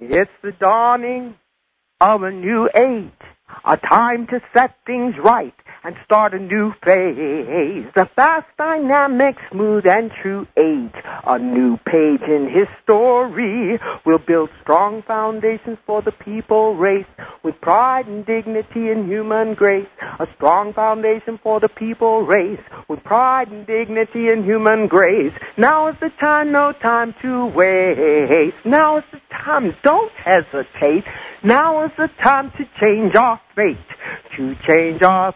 It's the dawning of a new age, a time to set things right and start a new phase. The fast, dynamic, smooth, and true age. A new page in history will build strong foundations for the people race with pride and dignity and human grace. A strong foundation for the people race with pride and dignity and human grace. Now is the time, no time to waste. Now is the time, don't hesitate. Now is the time to change our fate, to change our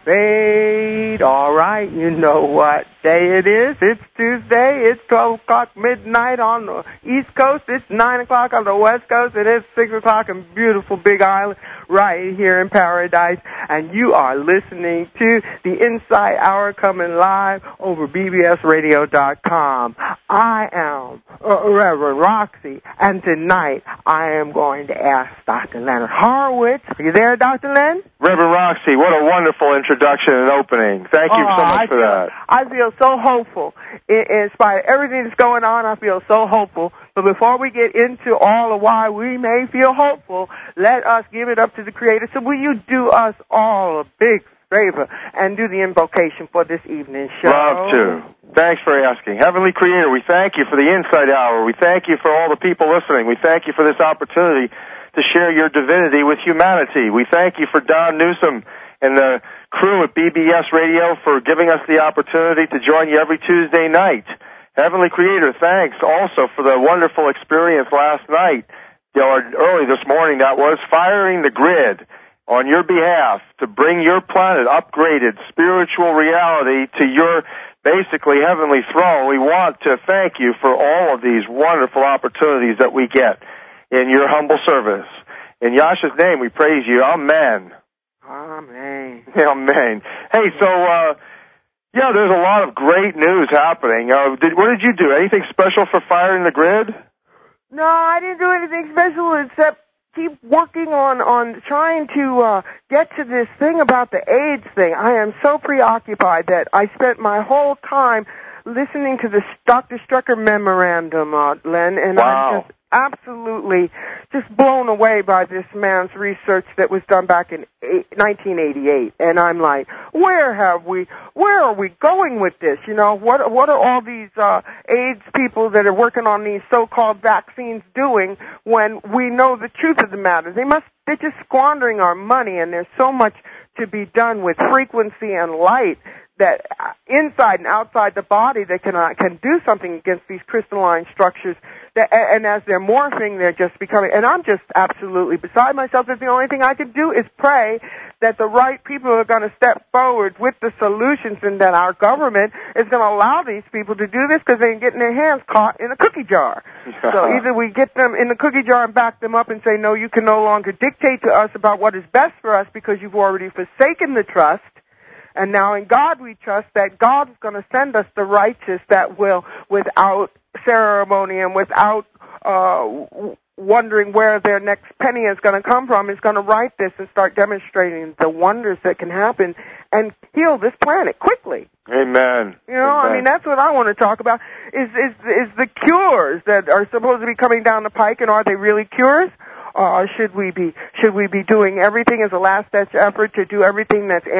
fate. All right, you know what day it is. It's Tuesday. It's 12 o'clock midnight on the East Coast. It's 9 o'clock on the West Coast. It is 6 o'clock in beautiful Big Island right here in Paradise. And you are listening to the Insight Hour coming live over bbsradio.com. I am Reverend Roxy, and tonight I am going to ask Dr. Leonard Horowitz. Are you there, Dr. Len? Reverend Roxy, what a wonderful introduction and opening. Thank you so much for that. I feel so hopeful. In spite of everything that's going on, I feel so hopeful. But before we get into all of why we may feel hopeful, let us give it up to the Creator. So will you do us all a big favor and do the invocation for this evening's show? Love to. Thanks for asking. Heavenly Creator, we thank you for the Insight Hour. We thank you for all the people listening. We thank you for this opportunity to share your divinity with humanity. We thank you for Don Newsom and the crew at BBS Radio for giving us the opportunity to join you every Tuesday night. Heavenly Creator, thanks also for the wonderful experience last night, or early this morning, that was firing the grid on your behalf to bring your planet upgraded spiritual reality to your basically heavenly throne. We want to thank you for all of these wonderful opportunities that we get in your humble service. In Yahshua's name we praise you. Amen. Amen. Amen. Hey, so, there's a lot of great news happening. What did you do? Anything special for firing the grid? No, I didn't do anything special except keep working on trying to get to this thing about the AIDS thing. I am so preoccupied that I spent my whole time listening to the Dr. Strucker memorandum, Len, and wow. I'm just absolutely just blown away by this man's research that was done back in 1988. And I'm like, where are we going with this? You know, what are all these AIDS people that are working on these so-called vaccines doing when we know the truth of the matter? They're just squandering our money, and there's so much to be done with frequency and light that inside and outside the body that can do something against these crystalline structures. And as they're morphing, they're just becoming, and I'm just absolutely beside myself that the only thing I can do is pray that the right people are going to step forward with the solutions and that our government is going to allow these people to do this because they're getting their hands caught in a cookie jar. So either we get them in the cookie jar and back them up and say, no, you can no longer dictate to us about what is best for us because you've already forsaken the trust. And now in God we trust that God is going to send us the righteous that will, without ceremony and without wondering where their next penny is going to come from, is going to write this and start demonstrating the wonders that can happen and heal this planet quickly. Amen. You know, Amen. I mean, that's what I want to talk about, is the cures that are supposed to be coming down the pike, and are they really cures? Or should we be doing everything as a last-ditch effort to do everything that's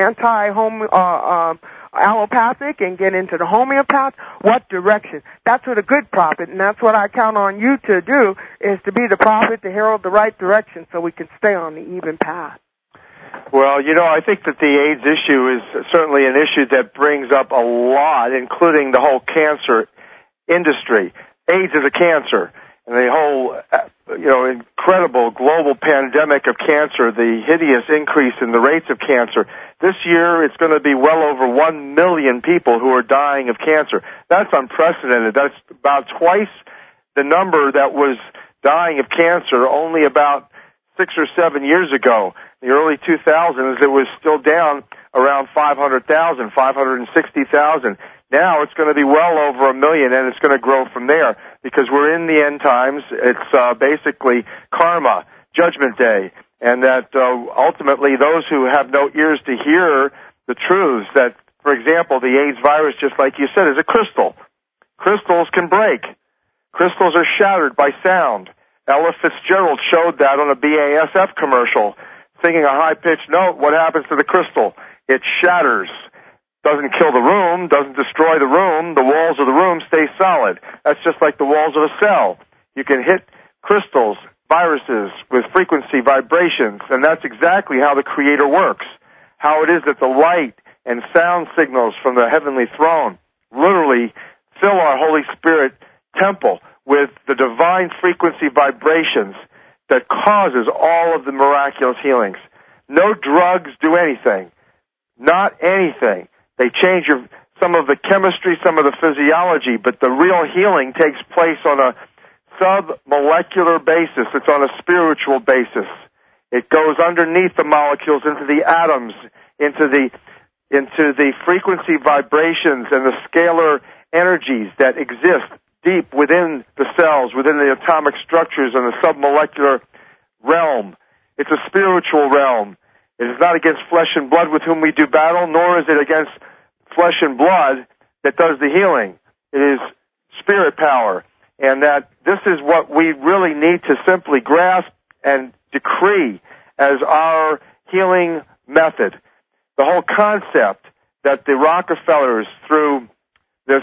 allopathic and get into the homeopath? What direction? That's what a good prophet, and that's what I count on you to do, is to be the prophet, to herald the right direction so we can stay on the even path. Well, I think that the AIDS issue is certainly an issue that brings up a lot, including the whole cancer industry. AIDS is a cancer. And the whole, incredible global pandemic of cancer, the hideous increase in the rates of cancer. This year, it's going to be well over 1 million people who are dying of cancer. That's unprecedented. That's about twice the number that was dying of cancer only about 6 or 7 years ago. In the early 2000s, it was still down around 500,000, 560,000. Now it's going to be well over 1 million, and it's going to grow from there because we're in the end times. It's basically karma, judgment day, and that ultimately those who have no ears to hear the truths that, for example, the AIDS virus, just like you said, is a crystal. Crystals can break. Crystals are shattered by sound, Ella Fitzgerald showed that on a BASF commercial. Singing a high-pitched note, what happens to the crystal? It shatters. Doesn't kill the room, doesn't destroy the room. The walls of the room stay solid. That's just like the walls of a cell. You can hit crystals, viruses, with frequency vibrations, and that's exactly how the Creator works. How it is that the light and sound signals from the heavenly throne literally fill our Holy Spirit temple with the divine frequency vibrations that causes all of the miraculous healings. No drugs do anything. Not anything. They change some of the chemistry, some of the physiology, but the real healing takes place on a sub-molecular basis. It's on a spiritual basis. It goes underneath the molecules into the atoms, into the frequency vibrations and the scalar energies that exist deep within the cells, within the atomic structures and the submolecular realm. It's a spiritual realm. It is not against flesh and blood with whom we do battle, nor is it against flesh and blood that does the healing. It is spirit power. And that this is what we really need to simply grasp and decree as our healing method. The whole concept that the Rockefellers, through this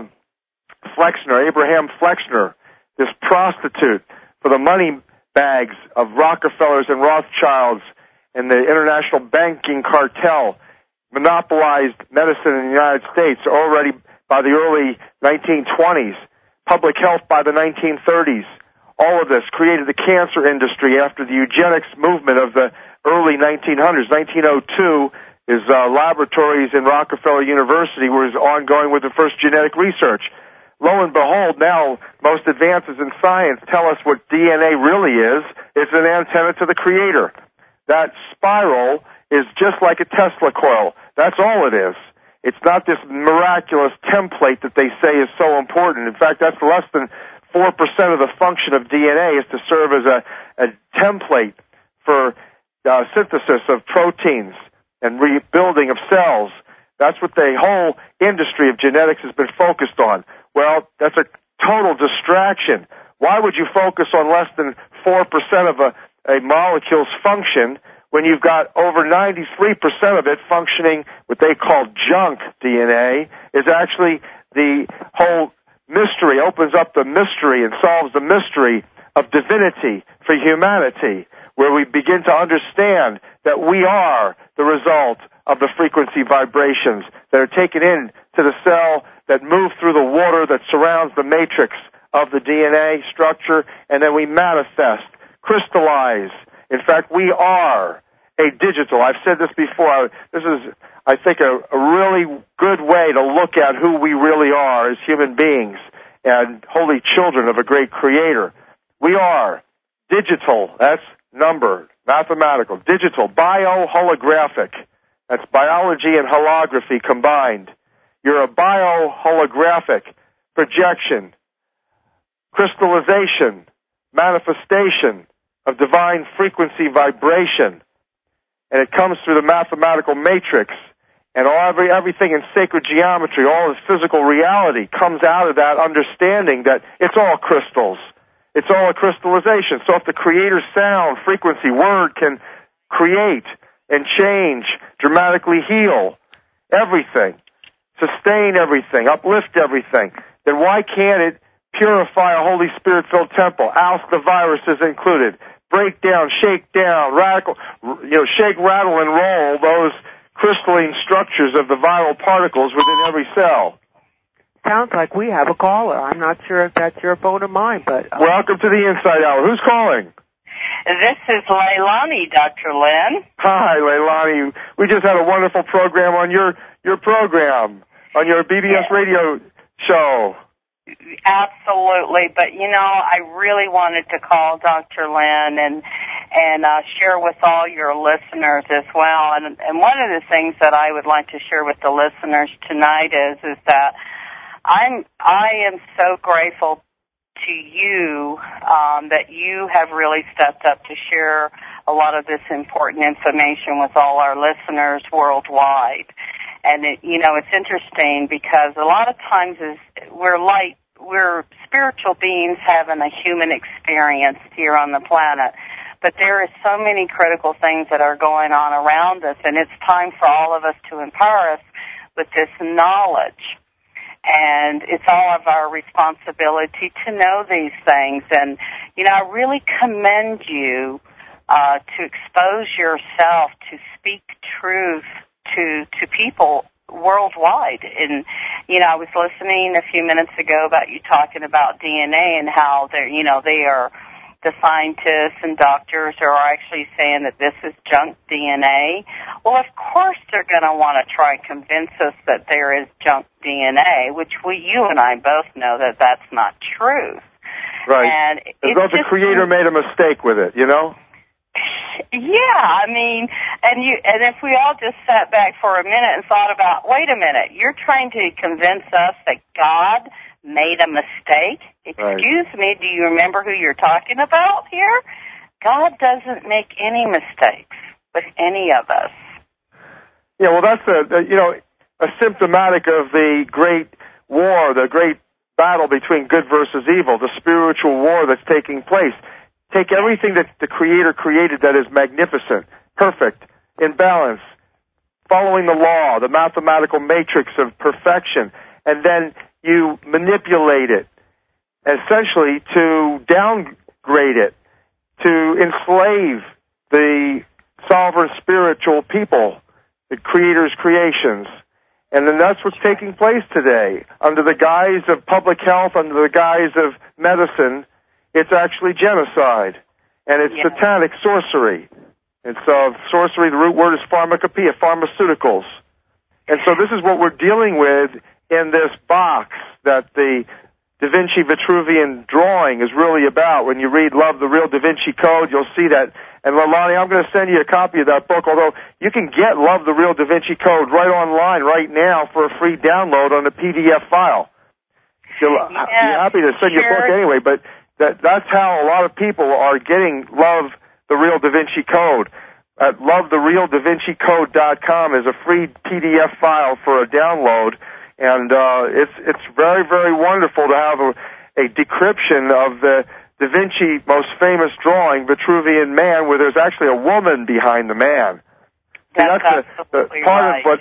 Flexner, Abraham Flexner, this prostitute for the money bags of Rockefellers and Rothschilds and the international banking cartel, monopolized medicine in the United States already by the early 1920s, public health by the 1930s. All of this created the cancer industry after the eugenics movement of the early 1900s. 1902 is laboratories in Rockefeller University was ongoing with the first genetic research. Lo and behold, now most advances in science tell us what DNA really is. It's an antenna to the Creator. That spiral is just like a Tesla coil. That's all it is. It's not this miraculous template that they say is so important. In fact, that's less than 4% of the function of DNA is to serve as a template for synthesis of proteins and rebuilding of cells. That's what the whole industry of genetics has been focused on. Well, that's a total distraction. Why would you focus on less than 4% of a molecule's function when you've got over 93% of it functioning what they call junk DNA, is actually the whole mystery, opens up the mystery and solves the mystery of divinity for humanity, where we begin to understand that we are the result of the frequency vibrations that are taken in to the cell, that move through the water that surrounds the matrix of the DNA structure, and then we manifest, crystallize. In fact, we are a digital. I've said this before. This is, I think, a really good way to look at who we really are as human beings and holy children of a great Creator. We are digital. That's number, mathematical. Digital, bio-holographic. That's biology and holography combined. You're a bio-holographic projection, crystallization, manifestation of divine frequency vibration. And it comes through the mathematical matrix. And everything in sacred geometry, all this physical reality comes out of that understanding that it's all crystals. It's all a crystallization. So if the Creator's sound, frequency, word can create and change, dramatically heal everything, sustain everything, uplift everything, then why can't it purify a Holy Spirit-filled temple, oust the viruses included, break down, shake down, shake, rattle, and roll those crystalline structures of the viral particles within every cell? Sounds like we have a caller. I'm not sure if that's your phone or mine, but... Welcome to the Inside Hour. Who's calling? This is Leilani, Dr. Lynn. Hi, Leilani. We just had a wonderful program on your program, on your BBS radio show. Absolutely, but I really wanted to call Dr. Lynn and share with all your listeners as well. And one of the things that I would like to share with the listeners tonight is that I am so grateful to you that you have really stepped up to share a lot of this important information with all our listeners worldwide. And it's interesting because a lot of times we're light we're spiritual beings having a human experience here on the planet. But there are so many critical things that are going on around us, and it's time for all of us to empower us with this knowledge. And it's all of our responsibility to know these things. And, you know, I really commend you to expose yourself, to speak truth to people worldwide. And, you know, I was listening a few minutes ago about you talking about DNA and how they're, you know, they are, the scientists and doctors are actually saying that this is junk DNA. Well, of course they're going to want to try and convince us that there is junk DNA, which you and I both know that that's not true. Right. And as though the Creator made a mistake with it, you know? Yeah, I mean, and if we all just sat back for a minute and thought about, wait a minute, you're trying to convince us that God made a mistake? Excuse me, do you remember who you're talking about here? God doesn't make any mistakes with any of us. Yeah, well, that's a symptomatic of the great war, the great battle between good versus evil, the spiritual war that's taking place. Take everything that the Creator created that is magnificent, perfect, in balance, following the law, the mathematical matrix of perfection, and then you manipulate it, essentially to downgrade it, to enslave the sovereign spiritual people, the Creator's creations. And then that's what's taking place today. Under the guise of public health, under the guise of medicine, it's actually genocide. And it's satanic sorcery. It's sorcery, the root word is pharmacopoeia, pharmaceuticals. And so this is what we're dealing with in this box that the Da Vinci Vitruvian drawing is really about. When you read Love, the Real Da Vinci Code, you'll see that. And Leilani, I'm going to send you a copy of that book, although you can get Love, the Real Da Vinci Code right online right now for a free download on a PDF file. I'd be happy to send you a book anyway, but that's how a lot of people are getting Love, the Real Da Vinci Code. At lovetherealdavincicode.com is a free PDF file for a download. And it's very, very wonderful to have a decryption of the Da Vinci most famous drawing, Vitruvian Man, where there's actually a woman behind the man. That's the part of what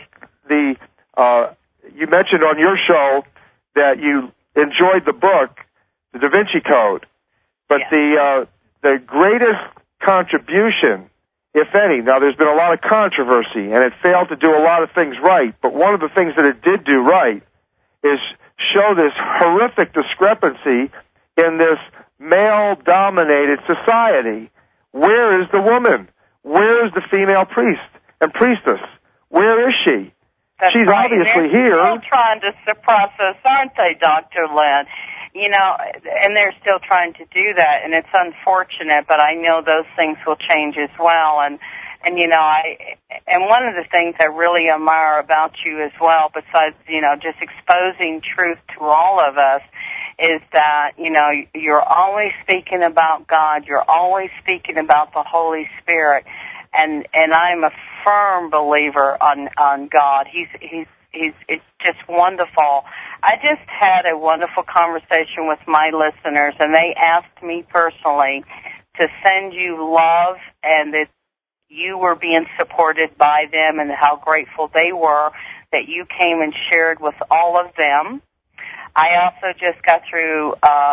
you mentioned on your show that you enjoyed the book, the Da Vinci Code, but the greatest contribution, if any. Now, there's been a lot of controversy, and it failed to do a lot of things right, but one of the things that it did do right is show this horrific discrepancy in this male-dominated society. Where is the woman? Where is the female priest and priestess? Where is she? She's right. Obviously here. They're still trying to suppress us, aren't they, Dr. Lynn? You know, and they're still trying to do that, and it's unfortunate, but I know those things will change as well. And you know, and one of the things I really admire about you as well, besides, you know, just exposing truth to all of us, is that, you know, you're always speaking about God, you're always speaking about the Holy Spirit, and I'm a firm believer on God. It's just wonderful. I just had a wonderful conversation with my listeners, and they asked me personally to send you love, and that you were being supported by them, and how grateful they were that you came and shared with all of them. I also just got through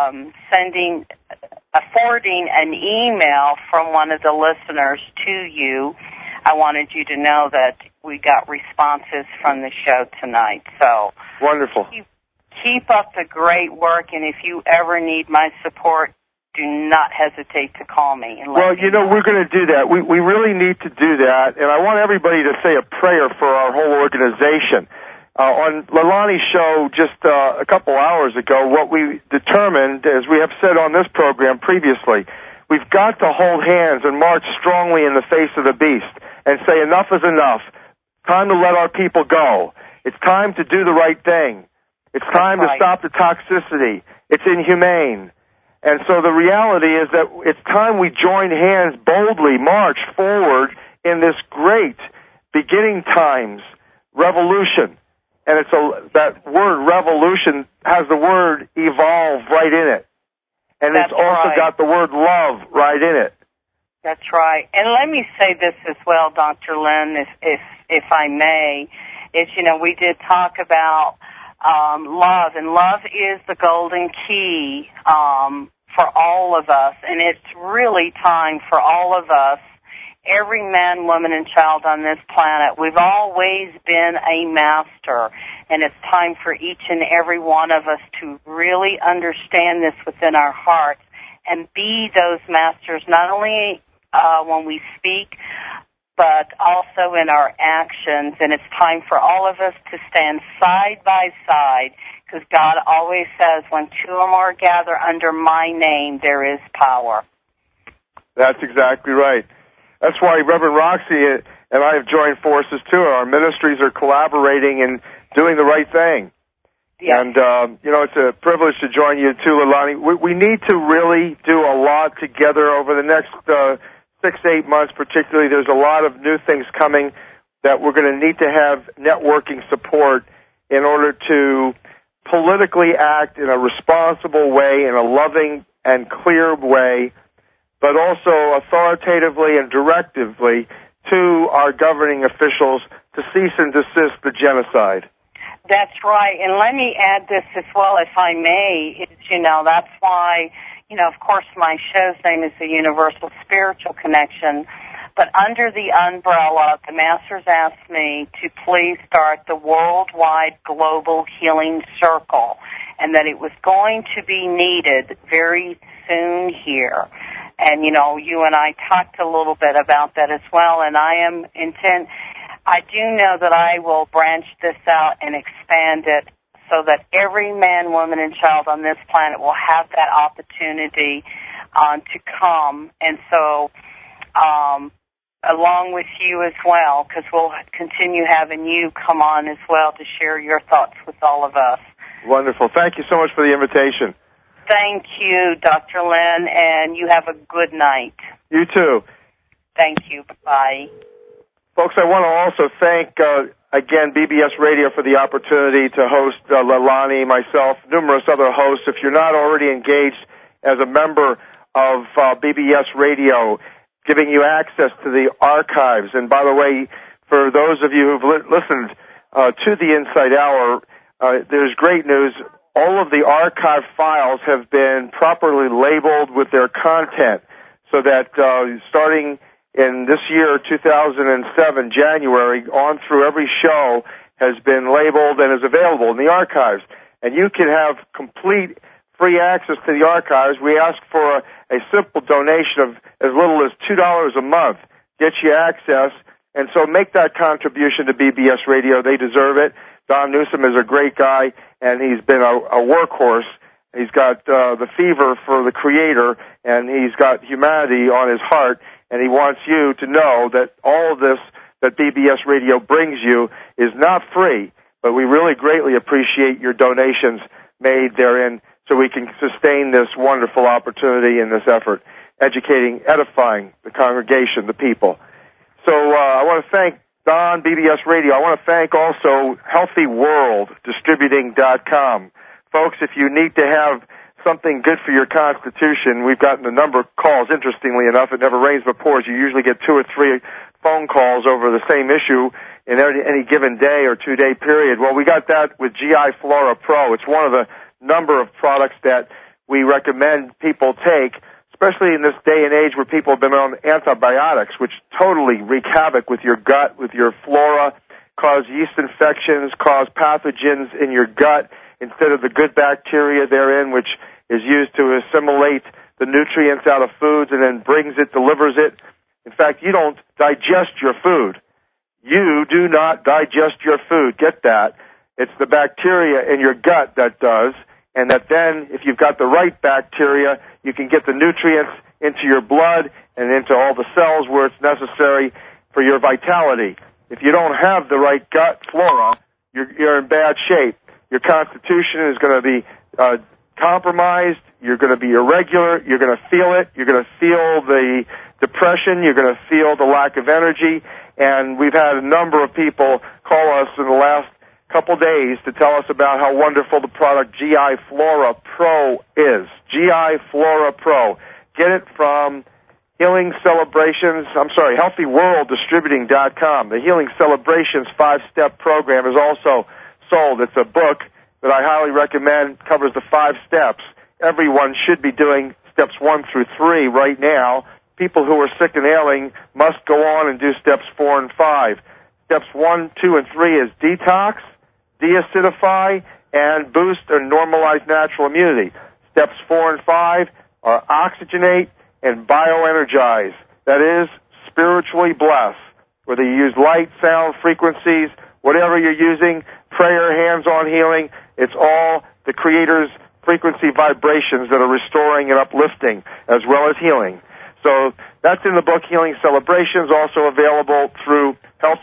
forwarding an email from one of the listeners to you. I wanted you to know that we got responses from the show tonight. So wonderful. Keep up the great work, and if you ever need my support, do not hesitate to call me. And well, you know, we're going to do that. We really need to do that, and I want everybody to say a prayer for our whole organization. On Leilani's show just a couple hours ago, what we determined, as we have said on this program previously, we've got to hold hands and march strongly in the face of the beast and say enough is enough. Time to let our people go. It's time to do the right thing. It's time to stop the toxicity. It's inhumane. And so the reality is that it's time we join hands boldly, march forward in this great beginning times revolution. and that word revolution has the word evolve right in it. And That's it's also right. got the word love right in it. That's right. And let me say this as well, Dr. Lynn, if I may, is, we did talk about love, and love is the golden key for all of us, and it's really time for all of us, every man, woman, and child on this planet. We've always been a master, and it's time for each and every one of us to really understand this within our hearts and be those masters, not only when we speak, but also in our actions. And it's time for all of us to stand side by side, because God always says, when two or more gather under my name, there is power. That's exactly right. That's why Reverend Roxy and I have joined forces, too. Our ministries are collaborating and doing the right thing. Yes. And, it's a privilege to join you, too, Leilani. We need to really do a lot together over the next 6-8 months, particularly. There's a lot of new things coming that we're going to need to have networking support in order to politically act in a responsible way, in a loving and clear way, but also authoritatively and directively to our governing officials to cease and desist the genocide. That's right. And let me add this as well, if I may. That's why, of course, my show's name is the Universal Spiritual Connection. But under the umbrella, the Masters asked me to please start the Worldwide Global Healing Circle, and that it was going to be needed very soon here. And, you and I talked a little bit about that as well, and I do know that I will branch this out and expand it so that every man, woman, and child on this planet will have that opportunity to come. And so, along with you as well, because we'll continue having you come on as well to share your thoughts with all of us. Wonderful. Thank you so much for the invitation. Thank you, Dr. Lynn, and you have a good night. You too. Thank you. Bye-bye. Folks, I want to also thank, again, BBS Radio for the opportunity to host Leilani, myself, numerous other hosts. If you're not already engaged as a member of BBS Radio, giving you access to the archives. And by the way, for those of you who've listened to the Insight Hour, there's great news. All of the archive files have been properly labeled with their content, so that starting in this year, 2007, January, on through every show has been labeled and is available in the archives. And you can have complete free access to the archives. We ask for a simple donation of as little as $2 a month. Get you access. And so make that contribution to BBS Radio. They deserve it. Don Newsom is a great guy, and he's been a workhorse. He's got the fever for the Creator, and he's got humanity on his heart, and he wants you to know that all of this that BBS Radio brings you is not free, but we really greatly appreciate your donations made therein so we can sustain this wonderful opportunity in this effort, educating, edifying the congregation, the people. So I want to thank Don, BBS Radio. I want to thank also HealthyWorldDistributing.com. Folks, if you need to have something good for your constitution, we've gotten a number of calls. Interestingly enough, it never rains but pours. You usually get 2 or 3 phone calls over the same issue in any given day or 2-day period. Well, we got that with GI Flora Pro. It's one of the number of products that we recommend people take, especially in this day and age where people have been on antibiotics, which totally wreak havoc with your gut, with your flora, cause yeast infections, cause pathogens in your gut instead of the good bacteria therein, which is used to assimilate the nutrients out of foods and then delivers it. In fact, you don't digest your food. You do not digest your food. Get that. It's the bacteria in your gut that does, and that then, if you've got the right bacteria, you can get the nutrients into your blood and into all the cells where it's necessary for your vitality. If you don't have the right gut flora, you're in bad shape. Your constitution is going to be compromised. You're going to be irregular. You're going to feel it. You're going to feel the depression. You're going to feel the lack of energy. And we've had a number of people call us in the last couple days to tell us about how wonderful the product GI Flora Pro is. GI Flora Pro. Get it from HealthyWorldDistributing.com. The Healing Celebrations 5-step program is also sold. It's a book that I highly recommend, covers the 5 steps. Everyone should be doing steps 1 through 3 right now. People who are sick and ailing must go on and do steps 4 and 5. Steps 1, 2, and 3 is detox, deacidify, and boost or normalize natural immunity. Steps 4 and 5 are oxygenate and bioenergize. That is, spiritually bless. Whether you use light, sound, frequencies, whatever you're using, prayer, hands-on healing, it's all the Creator's frequency vibrations that are restoring and uplifting as well as healing. So that's in the book Healing Celebrations, also available through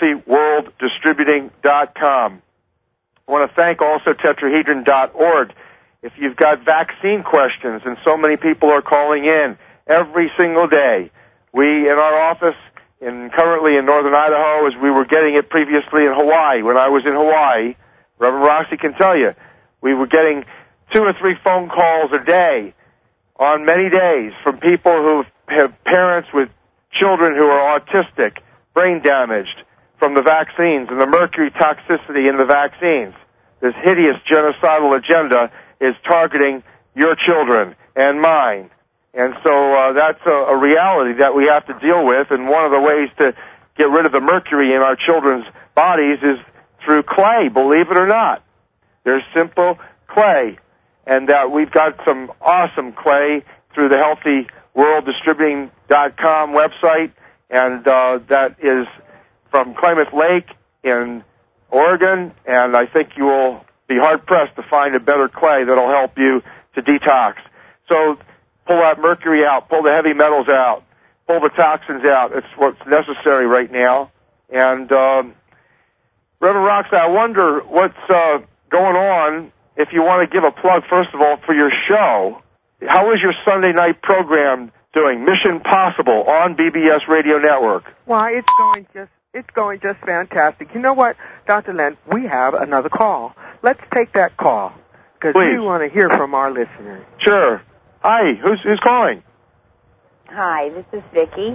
HealthyWorldDistributing.com. I want to thank also Tetrahedron.org. If you've got vaccine questions, and so many people are calling in every single day. We, in our office, currently in northern Idaho, as we were getting it previously in Hawaii. When I was in Hawaii, Reverend Roxy can tell you, we were getting 2 or 3 phone calls a day on many days from people who have parents with children who are autistic, brain damaged from the vaccines and the mercury toxicity in the vaccines. This hideous genocidal agenda is targeting your children and mine. And so that's a reality that we have to deal with, and one of the ways to get rid of the mercury in our children's bodies is through clay, believe it or not. There's simple clay, and we've got some awesome clay through the HealthyWorldDistributing.com website, and that is from Klamath Lake in Oregon, and I think you will be hard-pressed to find a better clay that will help you to detox. So pull that mercury out, pull the heavy metals out, pull the toxins out. It's what's necessary right now. And Reverend Roxy, I wonder what's going on, if you want to give a plug, first of all, for your show. How is your Sunday night program doing? Mission Possible on BBS Radio Network. Why, it's going just fantastic. You know what, Dr. Len, we have another call. Let's take that call, because we want to hear from our listeners. Sure. Hi, who's calling? Hi, this is Vicki.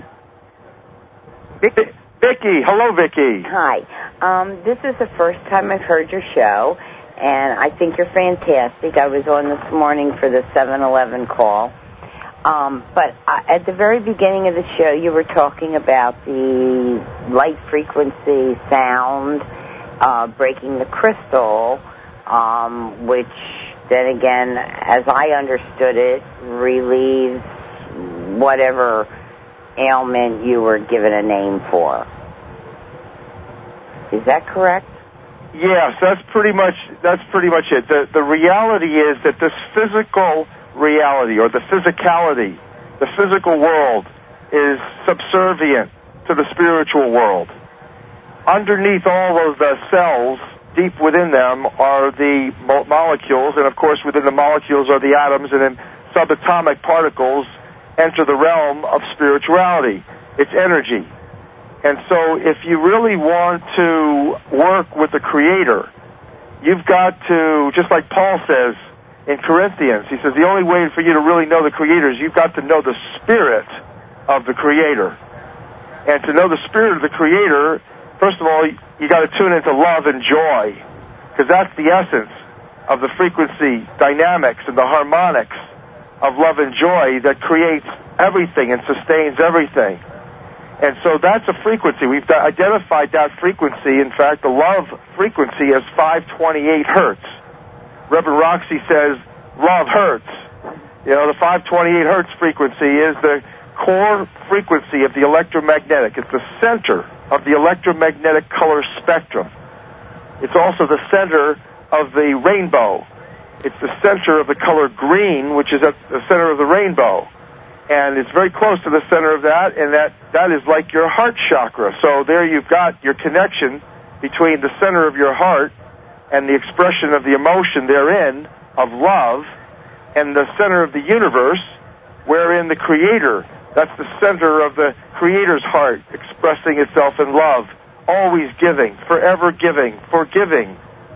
Vicki, hello, Vicki. Hi. This is the first time I've heard your show, and I think you're fantastic. I was on this morning for the 7-Eleven call. But at the very beginning of the show, you were talking about the light frequency sound breaking the crystal, which then again, as I understood it, relieves whatever ailment you were given a name for. Is that correct? Yes, that's pretty much it. The reality is that this physical reality, or the physicality, the physical world, is subservient to the spiritual world. Underneath all of the cells, deep within them, are the molecules, and of course within the molecules are the atoms, and then subatomic particles enter the realm of spirituality. It's energy. And so if you really want to work with the Creator, you've got to, just like Paul says in Corinthians, he says the only way for you to really know the Creator is you've got to know the Spirit of the Creator. And to know the Spirit of the Creator, first of all, you got to tune into love and joy, because that's the essence of the frequency dynamics and the harmonics of love and joy that creates everything and sustains everything. And so that's a frequency. We've identified that frequency. In fact, the love frequency is 528 hertz. Reverend Roxy says, love hurts. You know, the 528 hertz frequency is the core frequency of the electromagnetic. It's the center of the electromagnetic color spectrum. It's also the center of the rainbow. It's the center of the color green, which is at the center of the rainbow. And it's very close to the center of that, and that is like your heart chakra. So there you've got your connection between the center of your heart and the expression of the emotion therein of love, and the center of the universe, wherein the Creator, that's the center of the Creator's heart, expressing itself in love, always giving, forever giving, forgiving,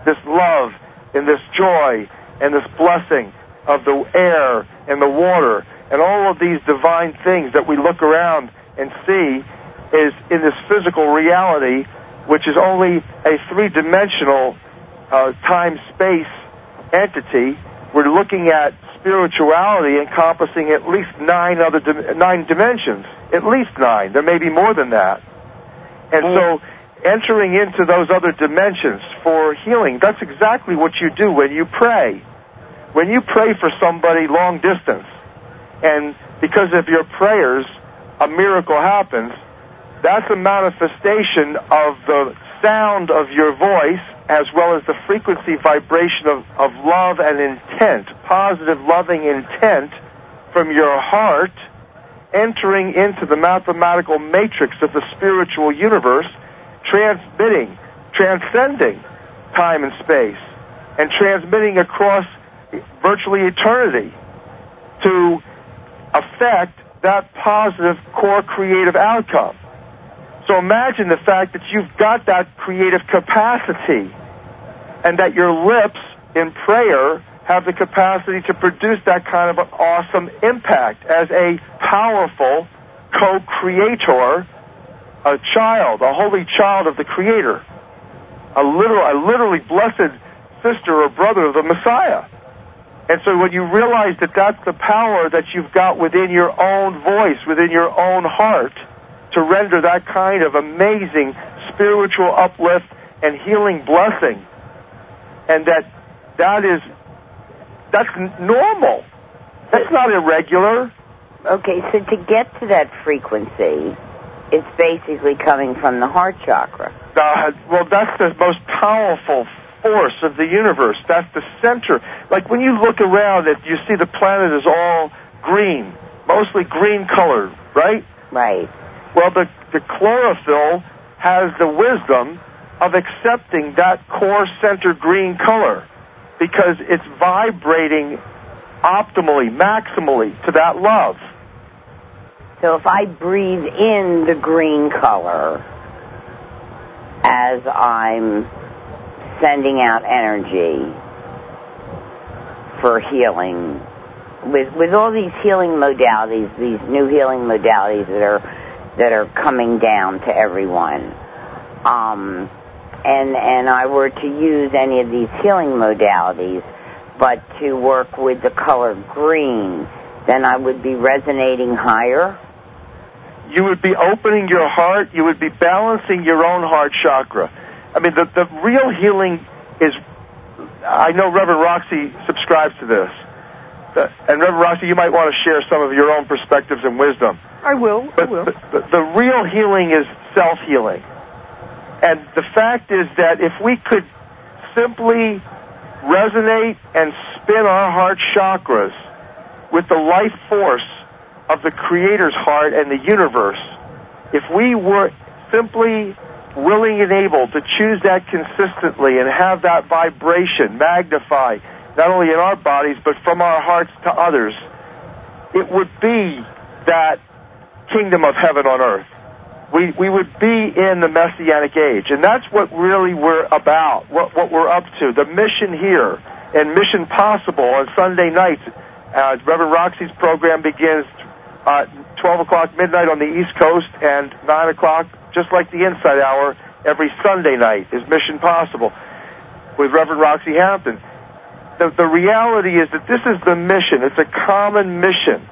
this love and this joy and this blessing of the air and the water and all of these divine things that we look around and see is in this physical reality, which is only a three-dimensional time-space entity. We're looking at spirituality encompassing at least nine dimensions, at least 9. There may be more than that. And so entering into those other dimensions for healing, that's exactly what you do when you pray. When you pray for somebody long distance, and because of your prayers, a miracle happens, that's a manifestation of the sound of your voice as well as the frequency vibration of love and intent, positive loving intent from your heart entering into the mathematical matrix of the spiritual universe, transcending time and space, and transmitting across virtually eternity to affect that positive core creative outcome. So imagine the fact that you've got that creative capacity and that your lips in prayer have the capacity to produce that kind of an awesome impact as a powerful co-creator, a holy child of the Creator, a literally blessed sister or brother of the Messiah. And so when you realize that that's the power that you've got within your own voice, within your own heart, to render that kind of amazing spiritual uplift and healing blessing, and that's normal. That's not irregular. Okay, so to get to that frequency, it's basically coming from the heart chakra. Well, that's the most powerful force of the universe. That's the center. Like when you look around, you see the planet is all green, mostly green colored, right? Right. Well, the chlorophyll has the wisdom of accepting that core center green color because it's vibrating optimally, maximally to that love. So if I breathe in the green color as I'm sending out energy for healing, with all these healing modalities, these new healing modalities that are coming down to everyone, and I were to use any of these healing modalities, but to work with the color green, then I would be resonating higher. You would be opening your heart. You would be balancing your own heart chakra. I mean, the real healing is, I know Reverend Roxy subscribes to this. And Reverend Roxy, you might want to share some of your own perspectives and wisdom. I will. But the real healing is self-healing. And the fact is that if we could simply resonate and spin our heart chakras with the life force of the Creator's heart and the universe, if we were simply willing and able to choose that consistently and have that vibration magnify not only in our bodies but from our hearts to others, it would be that kingdom of heaven on earth. We would be in the Messianic age, and that's what really we're about, what we're up to. The mission here and Mission Possible on Sunday nights. Reverend Roxy's program begins 12 o'clock midnight on the East Coast and 9 o'clock, just like the Inside Hour, every Sunday night is Mission Possible with Reverend Roxy Hampton. The reality is that this is the mission. It's a common mission.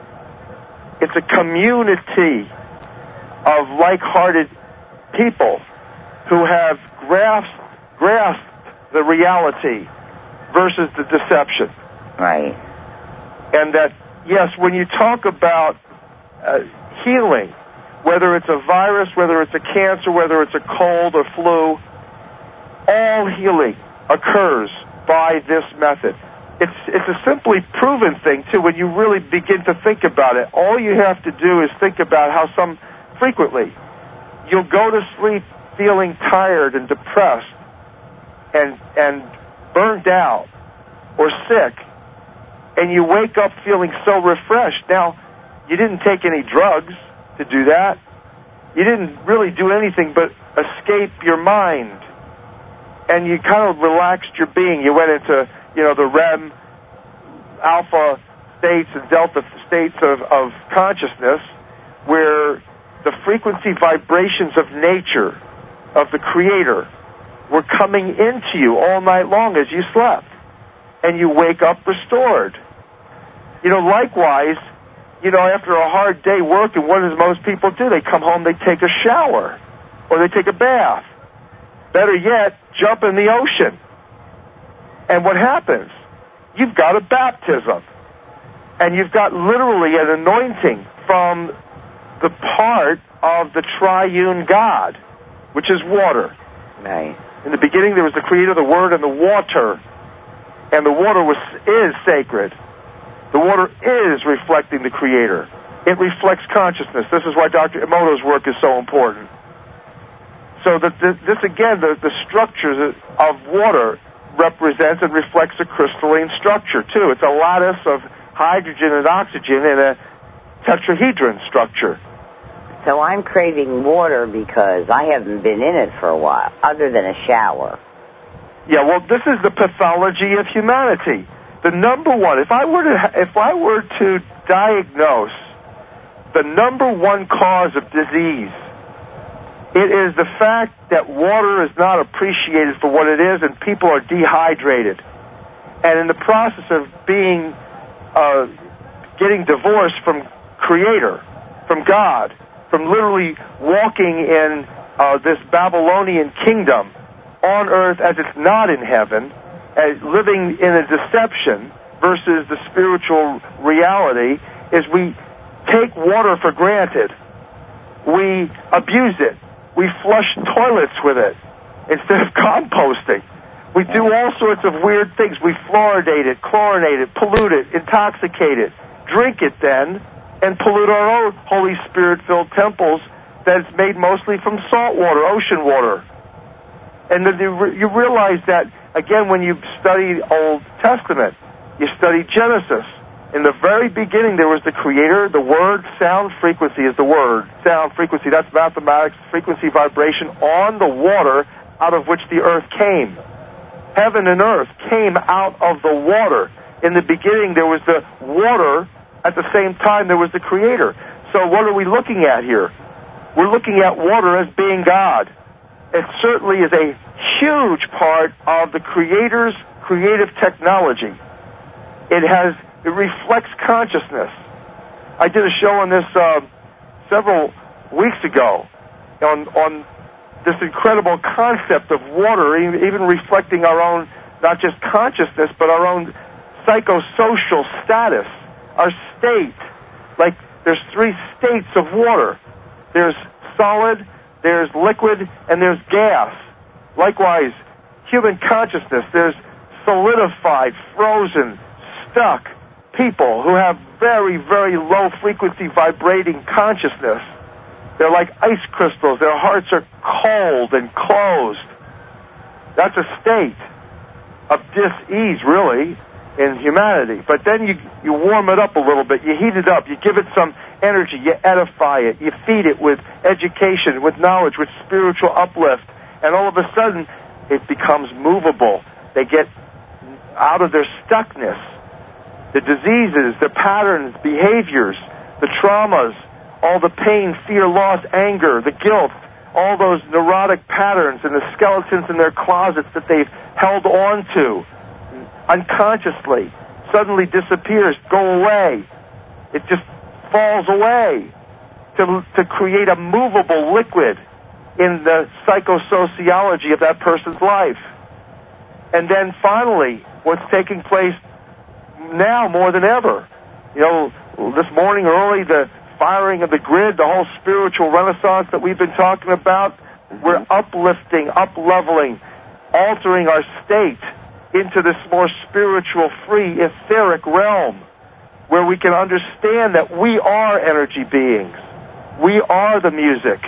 It's a community of like-hearted people who have grasped the reality versus the deception. Right. And that, yes, when you talk about healing, whether it's a virus, whether it's a cancer, whether it's a cold or flu, all healing occurs by this method. It's a simply proven thing, too, when you really begin to think about it. All you have to do is think about how frequently you'll go to sleep feeling tired and depressed and burned out or sick, and you wake up feeling so refreshed. Now, you didn't take any drugs to do that. You didn't really do anything but escape your mind and you kind of relaxed your being. You went into, the REM, alpha states and delta states of consciousness, where the frequency vibrations of nature, of the Creator, were coming into you all night long as you slept. And you wake up restored. Likewise, after a hard day working, what does most people do? They come home, they take a shower, or they take a bath. Better yet, jump in the ocean. And what happens? You've got a baptism. And you've got literally an anointing from the part of the triune God, which is water. Right. In the beginning, there was the Creator, the Word, and the water. And the water is sacred. The water is reflecting the Creator. It reflects consciousness. This is why Dr. Emoto's work is so important. So that this again, the structure of water represents and reflects a crystalline structure, too. It's a lattice of hydrogen and oxygen in a tetrahedron structure. So I'm craving water because I haven't been in it for a while, other than a shower. Yeah, well, this is the pathology of humanity. The number one, if I were to diagnose the number one cause of disease, it is the fact that water is not appreciated for what it is, and people are dehydrated. And in the process of getting divorced from Creator, from God, from literally walking in this Babylonian kingdom on earth as it's not in heaven, as living in a deception versus the spiritual reality, is we take water for granted. We abuse it. We flush toilets with it instead of composting. We do all sorts of weird things. We fluoridate it, chlorinate it, pollute it, intoxicate it, drink it then, and pollute our own Holy Spirit-filled temples that's made mostly from salt water, ocean water. And then you realize that, again, when you study Old Testament, you study Genesis. In the very beginning, there was the Creator, the Word, sound frequency is the Word. Sound frequency, that's mathematics, frequency vibration on the water out of which the earth came. Heaven and earth came out of the water. In the beginning, there was the water. At the same time, there was the Creator. So what are we looking at here? We're looking at water as being God. It certainly is a huge part of the Creator's creative technology. It reflects consciousness. I did a show on this several weeks ago on this incredible concept of water, even reflecting our own, not just consciousness, but our own psychosocial status, our state. Like, there's 3 states of water. There's solid, there's liquid, and there's gas. Likewise, human consciousness, there's solidified, frozen, stuck people who have very, very low frequency vibrating consciousness. They're like ice crystals. Their hearts are cold and closed. That's a state of dis-ease, really, in humanity. But then you warm it up a little bit. You heat it up. You give it some energy. You edify it. You feed it with education, with knowledge, with spiritual uplift. And all of a sudden, it becomes movable. They get out of their stuckness. The diseases, the patterns, behaviors, the traumas, all the pain, fear, loss, anger, the guilt, all those neurotic patterns and the skeletons in their closets that they've held on to unconsciously suddenly disappears, go away. It just falls away to create a movable liquid in the psychosociology of that person's life. And then finally, what's taking place now more than ever, this morning early, the firing of the grid, the whole spiritual renaissance that we've been talking about, we're uplifting, up-leveling, altering our state into this more spiritual, free, etheric realm where we can understand that we are energy beings. We are the music.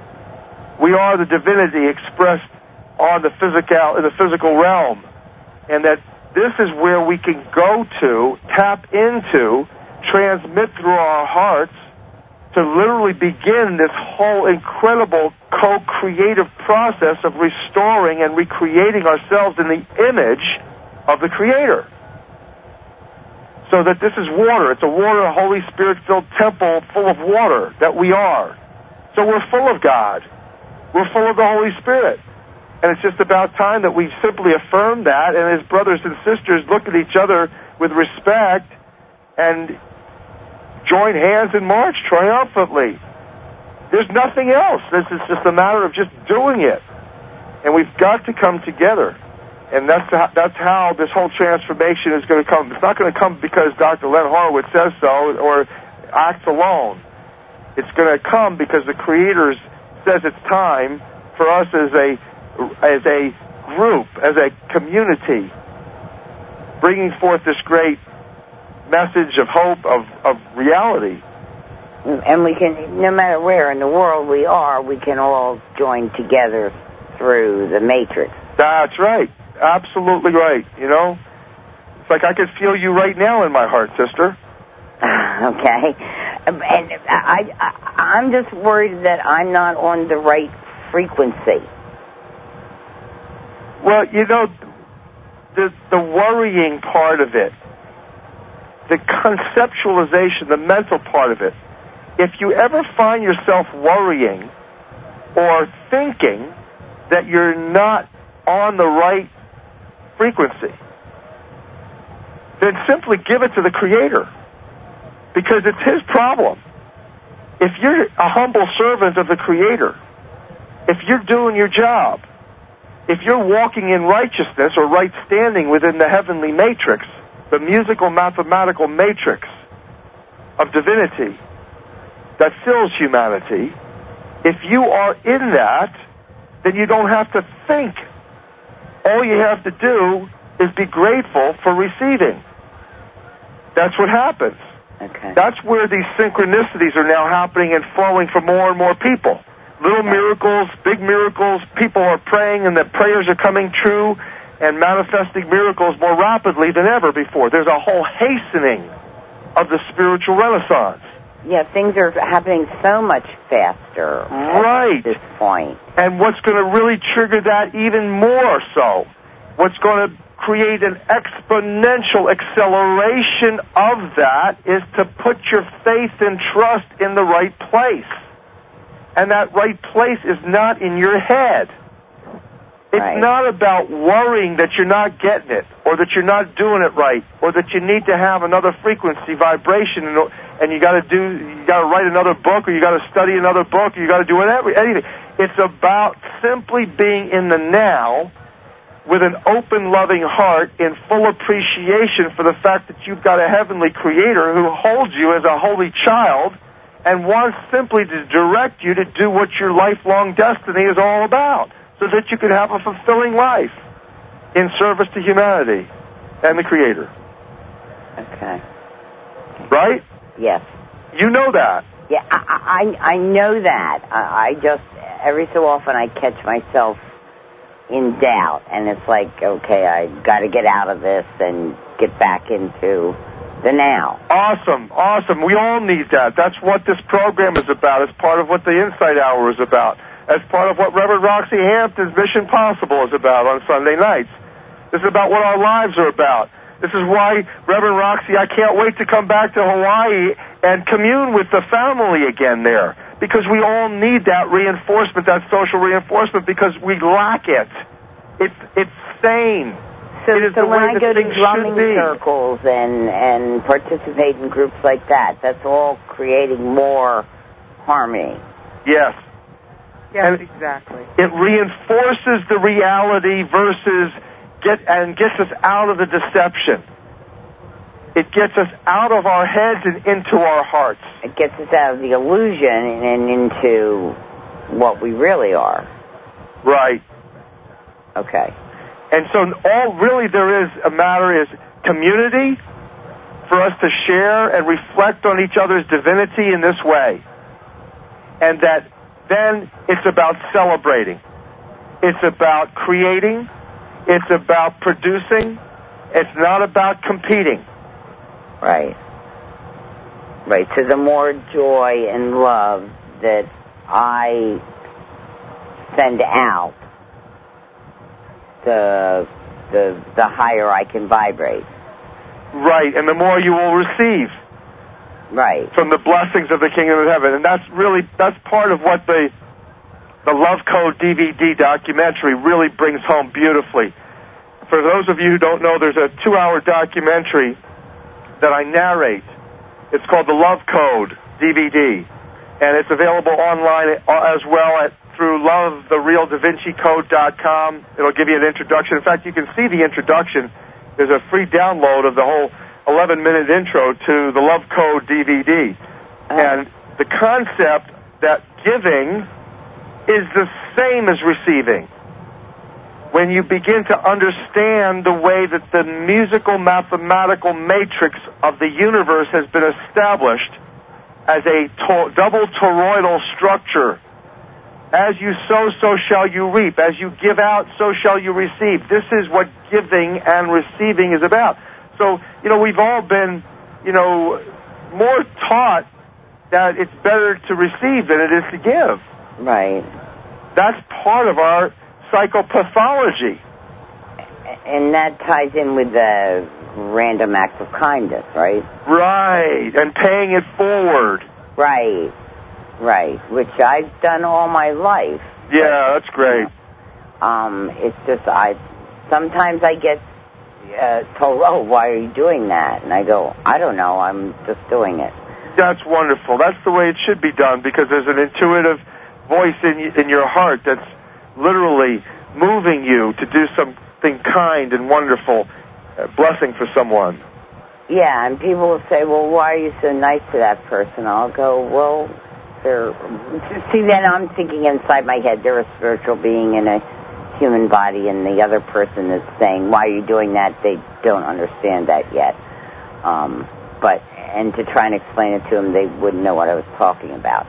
We are the divinity expressed on the physical realm. And that this is where we can go to, tap into, transmit through our hearts to literally begin this whole incredible co-creative process of restoring and recreating ourselves in the image of the Creator. So that this is water. It's a water, Holy Spirit-filled temple full of water that we are. So we're full of God. We're full of the Holy Spirit. And it's just about time that we simply affirm that, and as brothers and sisters look at each other with respect and join hands and march triumphantly. There's nothing else. This is just a matter of just doing it. And we've got to come together. And that's how this whole transformation is going to come. It's not going to come because Dr. Len Horowitz says so or acts alone. It's going to come because the Creator says it's time for us as a group, as a community, bringing forth this great message of hope, of reality. And we can, no matter where in the world we are, we can all join together through the matrix. That's right. Absolutely right. You know, it's like I could feel you right now in my heart, sister. Okay. And I'm just worried that I'm not on the right frequency. Well, you know, the worrying part of it, the conceptualization, the mental part of it, if you ever find yourself worrying or thinking that you're not on the right frequency, then simply give it to the Creator, because it's His problem. If you're a humble servant of the Creator, if you're doing your job, if you're walking in righteousness or right standing within the heavenly matrix, the musical mathematical matrix of divinity that fills humanity, if you are in that, then you don't have to think. All you have to do is be grateful for receiving. That's what happens. Okay. That's where these synchronicities are now happening and flowing for more and more people. Little miracles, big miracles, people are praying and the prayers are coming true and manifesting miracles more rapidly than ever before. There's a whole hastening of the spiritual renaissance. Yeah, things are happening so much faster right. At this point. And what's going to really trigger that even more so, what's going to create an exponential acceleration of that, is to put your faith and trust in the right place. And that right place is not in your head. It's not about worrying that you're not getting it, or that you're not doing it right, or that you need to have another frequency, vibration, and you got to write another book, or you got to study another book, or you got to do anything. It's about simply being in the now with an open, loving heart, in full appreciation for the fact that you've got a heavenly Creator who holds you as a holy child and wants simply to direct you to do what your lifelong destiny is all about, so that you can have a fulfilling life in service to humanity and the Creator. Okay. Right? Yes. You know that. Yeah, I know that. I just, every so often I catch myself in doubt, and it's like, okay, I got to get out of this and get back into the now. Awesome. We all need that. That's what this program is about. It's part of what the Insight Hour is about. As part of what Reverend Roxy Hampton's Mission Possible is about on Sunday nights. This is about what our lives are about. This is why, Reverend Roxy, I can't wait to come back to Hawaii and commune with the family again there, because we all need that reinforcement, that social reinforcement, because we lack it. It's sane. So when I go to drumming circles and participate in groups like that, that's all creating more harmony. Yes. Yes, exactly. It reinforces the reality versus gets us out of the deception. It gets us out of our heads and into our hearts. It gets us out of the illusion and into what we really are. Right. Okay. And so all really there is a matter is community, for us to share and reflect on each other's divinity in this way. And that then it's about celebrating. It's about creating. It's about producing. It's not about competing. Right. Right, so the more joy and love that I send out, the higher I can vibrate. Right, and the more you will receive. Right. From the blessings of the Kingdom of Heaven. And that's part of what the Love Code DVD documentary really brings home beautifully. For those of you who don't know, there's a 2-hour documentary that I narrate. It's called the Love Code DVD. And it's available online as well through lovetherealdavincicode.com. It'll give you an introduction. In fact, you can see the introduction. There's a free download of the whole 11-minute intro to the Love Code DVD. And the concept that giving is the same as receiving. When you begin to understand the way that the musical mathematical matrix of the universe has been established as a double toroidal structure. As you sow, so shall you reap. As you give out, so shall you receive. This is what giving and receiving is about. So, we've all been, more taught that it's better to receive than it is to give. Right. That's part of our psychopathology. And that ties in with the random acts of kindness, right? Right, and paying it forward. Right, which I've done all my life. Yeah, that's great. It's just sometimes I get told, oh, why are you doing that? And I go, I don't know, I'm just doing it. That's wonderful. That's the way it should be done, because there's an intuitive voice in your heart that's literally moving you to do something kind and wonderful, blessing for someone. Yeah, and people will say, well, why are you so nice to that person? I'll go, well, then I'm thinking inside my head, they're a spiritual being in a human body, and the other person is saying, why are you doing that? They don't understand that yet. And to try and explain it to them, they wouldn't know what I was talking about.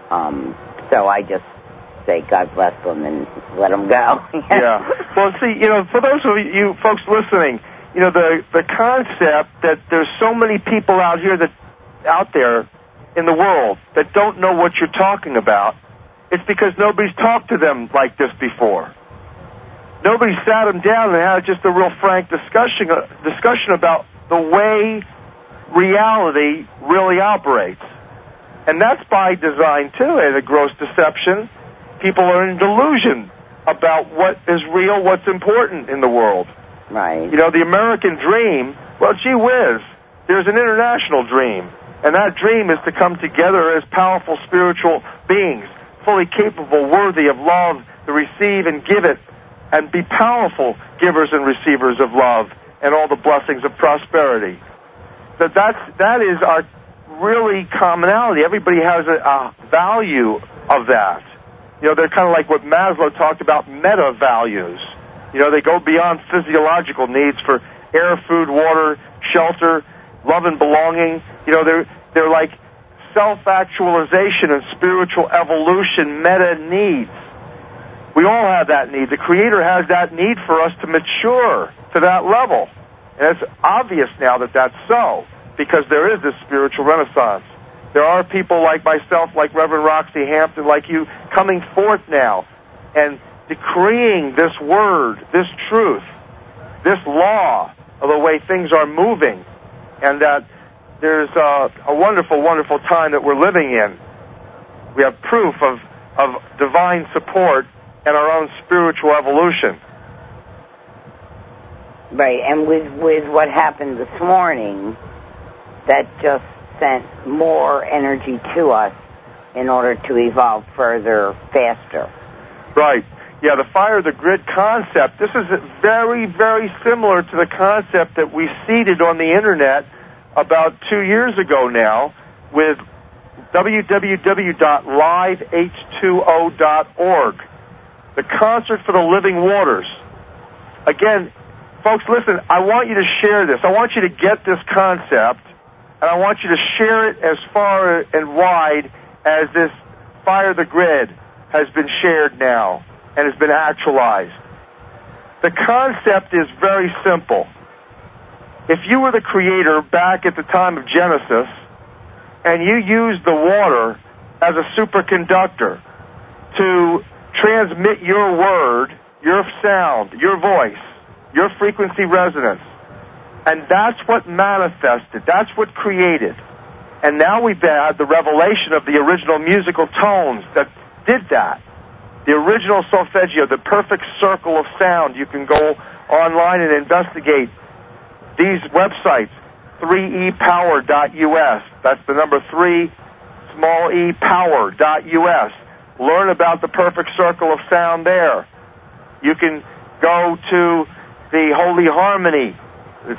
So I just say, God bless them, and let them go. Yeah. Well, see, for those of you folks listening, the concept that there's so many people out there in the world that don't know what you're talking about, it's because nobody's talked to them like this before. Nobody sat them down and had just a real frank discussion about the way reality really operates. And that's by design, too, and a gross deception. People are in delusion about what is real, what's important in the world. Right. The American dream, well, gee whiz, there's an international dream. And that dream is to come together as powerful spiritual beings, fully capable, worthy of love, to receive and give it, and be powerful givers and receivers of love and all the blessings of prosperity. That is our really commonality. Everybody has a value of that. They're kind of like what Maslow talked about, meta values. They go beyond physiological needs for air, food, water, shelter, love and belonging. They're like self-actualization and spiritual evolution meta needs. We all have that need. The Creator has that need for us to mature to that level. And it's obvious now that that's so, because there is this spiritual renaissance. There are people like myself, like Reverend Roxy Hampton, like you, coming forth now and decreeing this word, this truth, this law of the way things are moving, and that there's a wonderful, wonderful time that we're living in. We have proof of divine support and our own spiritual evolution. Right, and with what happened this morning, that just sent more energy to us in order to evolve further, faster. Right. Yeah, the Fire the Grid concept, this is very, very similar to the concept that we seeded on the Internet about 2 years ago now with www.liveH2O.org, the Concert for the Living Waters. Again, folks, listen, I want you to share this. I want you to get this concept, and I want you to share it as far and wide as this Fire the Grid has been shared now and has been actualized. The concept is very simple. If you were the Creator back at the time of Genesis, and you use the water as a superconductor to transmit your word, your sound, your voice, your frequency resonance. And that's what manifested. That's what created. And now we've had the revelation of the original musical tones that did that. The original solfeggio, the perfect circle of sound. You can go online and investigate these websites, 3epower.us. That's the number 3, small e, power.us. Learn about the perfect circle of sound there. You can go to the Holy Harmony. It's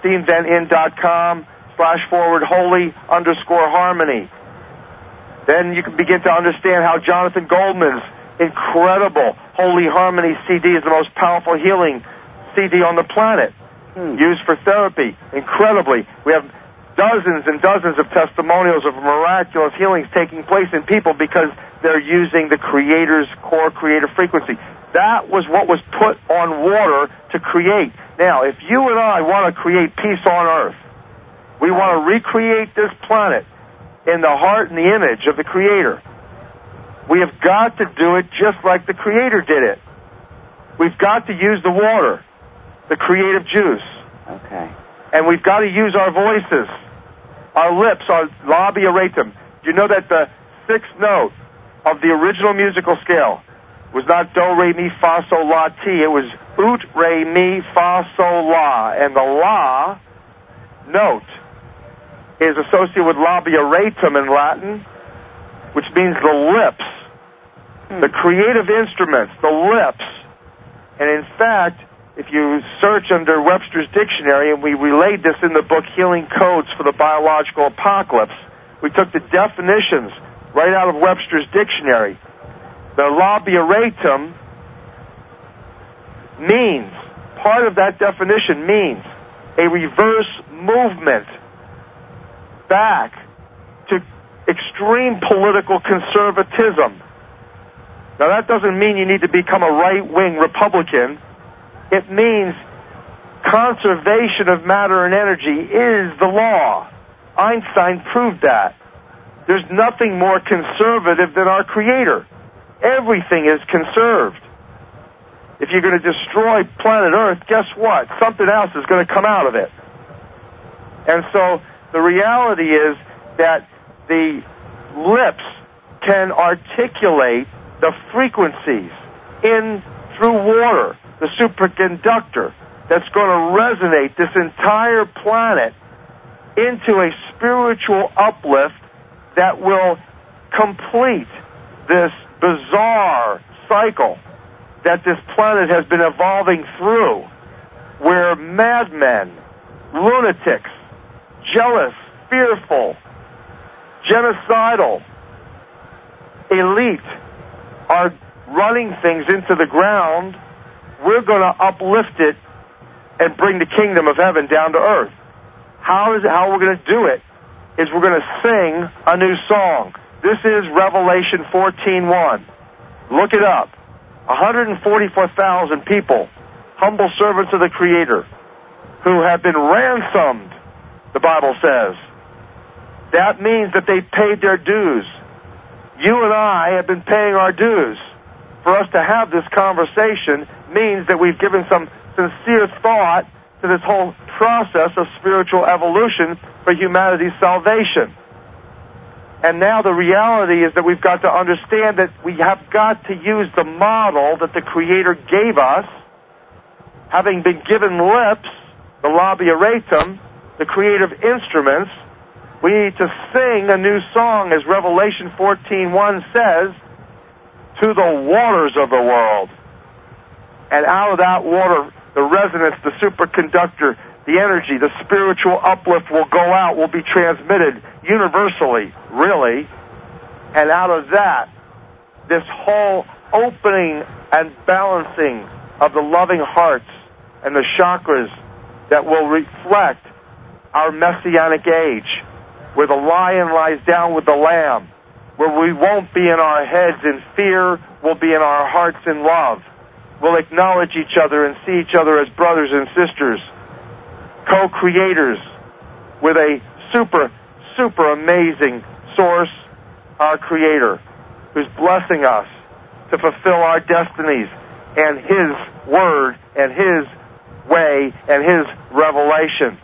steamventin.com/holy_harmony. Then you can begin to understand how Jonathan Goldman's incredible Holy Harmony CD is the most powerful healing CD on the planet, used for therapy. Incredibly. We have dozens and dozens of testimonials of miraculous healings taking place in people because they're using the Creator's core creative frequency. That was what was put on water to create. Now, if you and I want to create peace on earth, we want to recreate this planet in the heart and the image of the Creator, we have got to do it just like the Creator did it. We've got to use the water, the creative juice. Okay. And we've got to use our voices, our lips, our labia ratum. You know that the sixth note of the original musical scale was not do, re, mi, fa, sol, la, ti. It was ut, re, mi, fa, sol, la. And the la note is associated with labia ratum in Latin, which means the lips, the creative instruments, the lips. And in fact, if you search under Webster's Dictionary, and we relayed this in the book Healing Codes for the Biological Apocalypse, we took the definitions right out of Webster's Dictionary. The labia ratum means, part of that definition means a reverse movement back to extreme political conservatism. Now that doesn't mean you need to become a right-wing Republican. It means conservation of matter and energy is the law. Einstein proved that. There's nothing more conservative than our Creator. Everything is conserved. If you're going to destroy planet Earth, guess what? Something else is going to come out of it. And so the reality is that the lips can articulate the frequencies in through water, the superconductor that's going to resonate this entire planet into a spiritual uplift that will complete this bizarre cycle that this planet has been evolving through, where madmen, lunatics, jealous, fearful, genocidal, elite are running things into the ground. We're going to uplift it and bring the kingdom of heaven down to earth. How we're going to do it is we're going to sing a new song. This is Revelation 14:1. Look it up. 144,000 people, humble servants of the Creator, who have been ransomed, the Bible says. That means that they paid their dues. You and I have been paying our dues. For us to have this conversation means that we've given some sincere thought to this whole process of spiritual evolution for humanity's salvation. And now the reality is that we've got to understand that we have got to use the model that the Creator gave us, having been given lips, the labia ratum, the creative instruments. We need to sing a new song, as Revelation 14:1 says, to the waters of the world. And out of that water, the resonance, the superconductor, the energy, the spiritual uplift will go out, will be transmitted universally, really. And out of that, this whole opening and balancing of the loving hearts and the chakras that will reflect our messianic age, where the lion lies down with the lamb, where we won't be in our heads in fear, we'll be in our hearts in love. We'll acknowledge each other and see each other as brothers and sisters, co-creators with a super super amazing source, our Creator, who's blessing us to fulfill our destinies and His Word and His way and His revelation.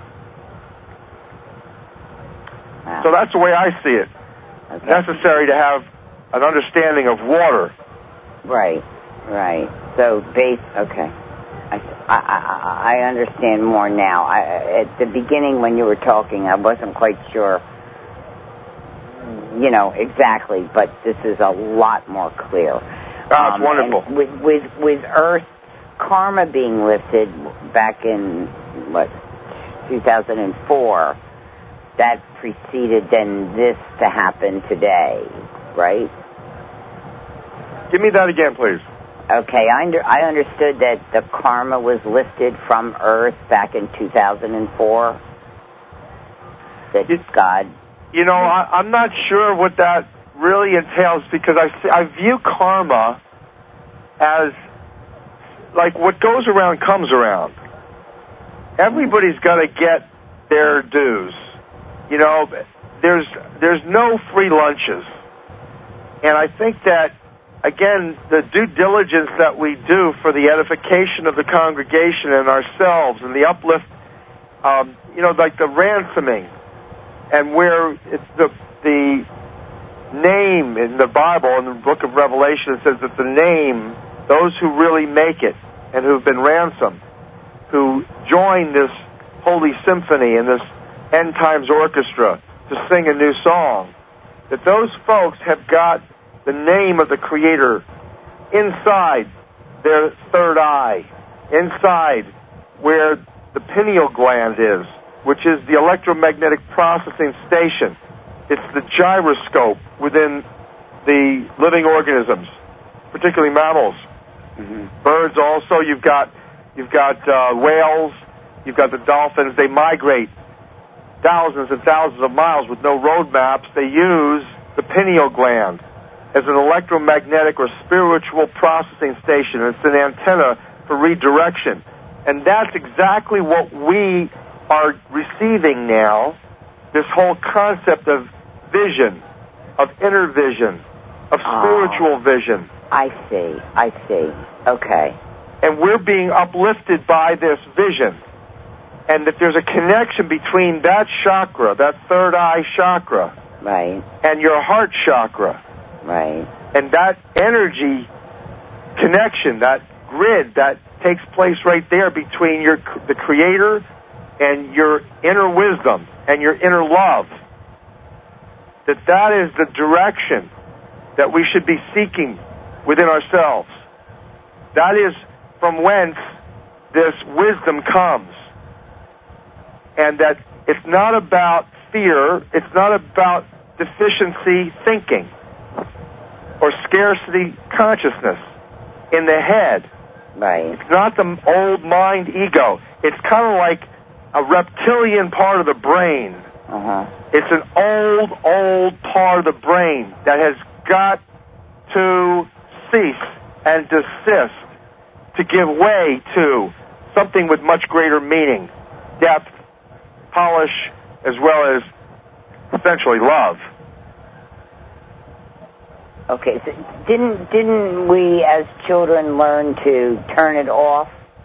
Wow. So that's the way I see it. Okay. Necessary to have an understanding of water. Right. So okay. I understand more now. At the beginning when you were talking, I wasn't quite sure, exactly, but this is a lot more clear. That's wonderful. And with Earth's karma being lifted back in, 2004, that preceded then this to happen today, right? Give me that again, please. Okay, I understood that the karma was lifted from Earth back in 2004. That God... I'm not sure what that really entails, because I view karma as like what goes around comes around. Everybody's got to get their dues. There's no free lunches. And I think that, again, the due diligence that we do for the edification of the congregation and ourselves and the uplift, like the ransoming, and where it's the name in the Bible, in the book of Revelation, it says that the name, those who really make it and who've been ransomed, who join this holy symphony and this end times orchestra to sing a new song, that those folks have got the name of the Creator inside their third eye, inside where the pineal gland is, which is the electromagnetic processing station. It's the gyroscope within the living organisms, particularly mammals. Mm-hmm. Birds also. You've got whales. You've got the dolphins. They migrate thousands and thousands of miles with no road maps. They use the pineal gland as an electromagnetic or spiritual processing station. It's an antenna for redirection. And that's exactly what we are receiving now, this whole concept of vision, of inner vision, of spiritual vision. I see. Okay. And we're being uplifted by this vision. And that there's a connection between that chakra, that third eye chakra, right, and your heart chakra. Right. And that energy connection, that grid that takes place right there between the Creator and your inner wisdom and your inner love, that is the direction that we should be seeking within ourselves. That is from whence this wisdom comes. And that it's not about fear, it's not about deficiency thinking or scarcity consciousness in the head. Right. It's not the old mind ego. It's kind of like a reptilian part of the brain. Uh-huh. It's an old part of the brain that has got to cease and desist to give way to something with much greater meaning, depth, polish, as well as essentially love. Okay, so didn't we as children learn to turn it off,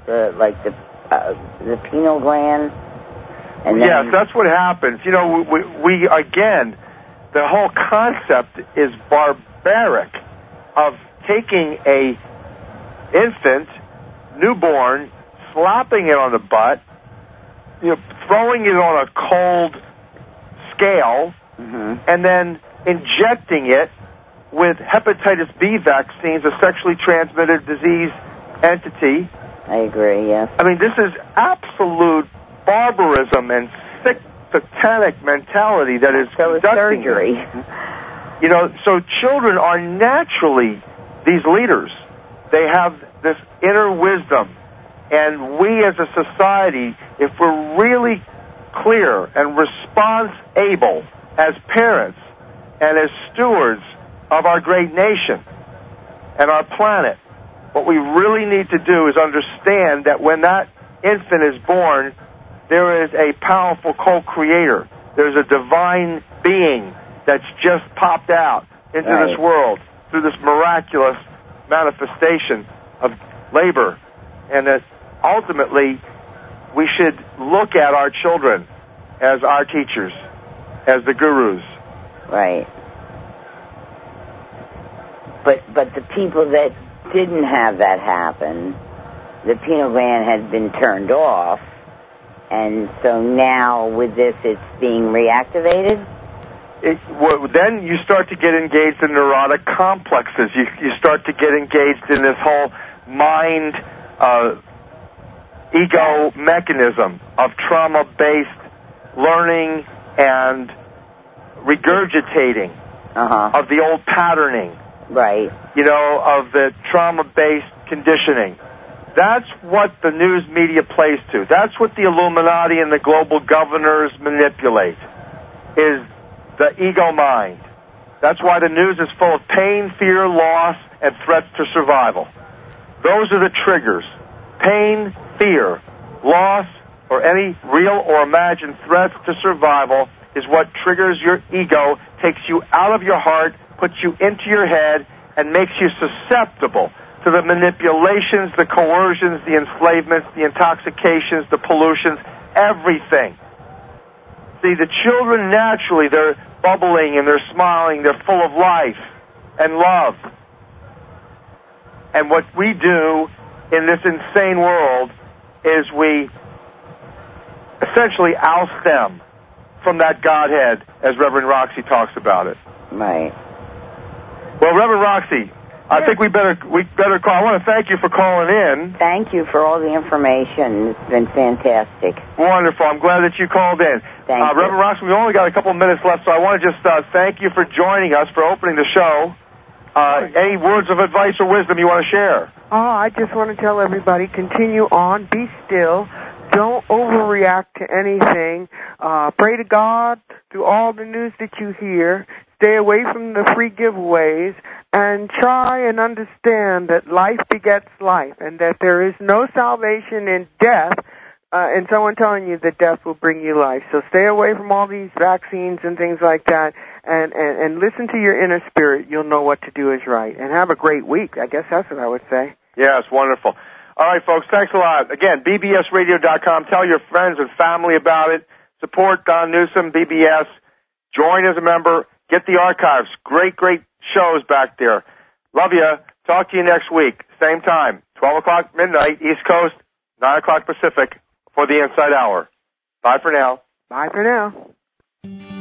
the pineal gland? And then... Yes, that's what happens. We again, the whole concept is barbaric of taking a infant, newborn, slapping it on the butt, throwing it on a cold scale, mm-hmm. and then injecting it with hepatitis B vaccines, a sexually transmitted disease entity. I agree, yes. I mean, this is absolute barbarism and sick, satanic mentality that is conducting surgery. So children are naturally these leaders. They have this inner wisdom. And we as a society, if we're really clear and response-able as parents and as stewards of our great nation and our planet, what we really need to do is understand that when that infant is born, there is a powerful co-creator There's a divine being that's just popped out into this world through this miraculous manifestation of labor, and that ultimately we should look at our children as our teachers, as the gurus. Right. But the people that didn't have that happen, the pineal gland had been turned off, and so now with this it's being reactivated? Then you start to get engaged in neurotic complexes. You start to get engaged in this whole mind ego mechanism of trauma-based learning and regurgitating of the old patterning. Right. Of the trauma-based conditioning. That's what the news media plays to. That's what the Illuminati and the global governors manipulate, is the ego mind. That's why the news is full of pain, fear, loss, and threats to survival. Those are the triggers. Pain, fear, loss, or any real or imagined threats to survival is what triggers your ego, takes you out of your heart, puts you into your head, and makes you susceptible to the manipulations, the coercions, the enslavements, the intoxications, the pollutions, everything. See, the children naturally, they're bubbling and they're smiling, they're full of life and love. And what we do in this insane world is we essentially oust them from that Godhead, as Reverend Roxy talks about it. Right. Well, Reverend Roxy, I think we better call. I want to thank you for calling in. Thank you for all the information. It's been fantastic. Wonderful. I'm glad that you called in. Thank you. Reverend Roxy, we've only got a couple of minutes left, so I want to just thank you for joining us, for opening the show. Any words of advice or wisdom you want to share? I just want to tell everybody, continue on, be still. Don't overreact to anything. Pray to God through all the news that you hear. Stay away from the free giveaways, and try and understand that life begets life, and that there is no salvation in death, and someone telling you that death will bring you life. So stay away from all these vaccines and things like that, and listen to your inner spirit. You'll know what to do is right. And have a great week. I guess that's what I would say. Yes, wonderful. All right, folks, thanks a lot. Again, bbsradio.com. Tell your friends and family about it. Support Don Newsom, BBS. Join as a member. Get the archives. Great, great shows back there. Love you. Talk to you next week. Same time, 12 o'clock midnight, East Coast, 9 o'clock Pacific for the Inside Hour. Bye for now. Bye for now.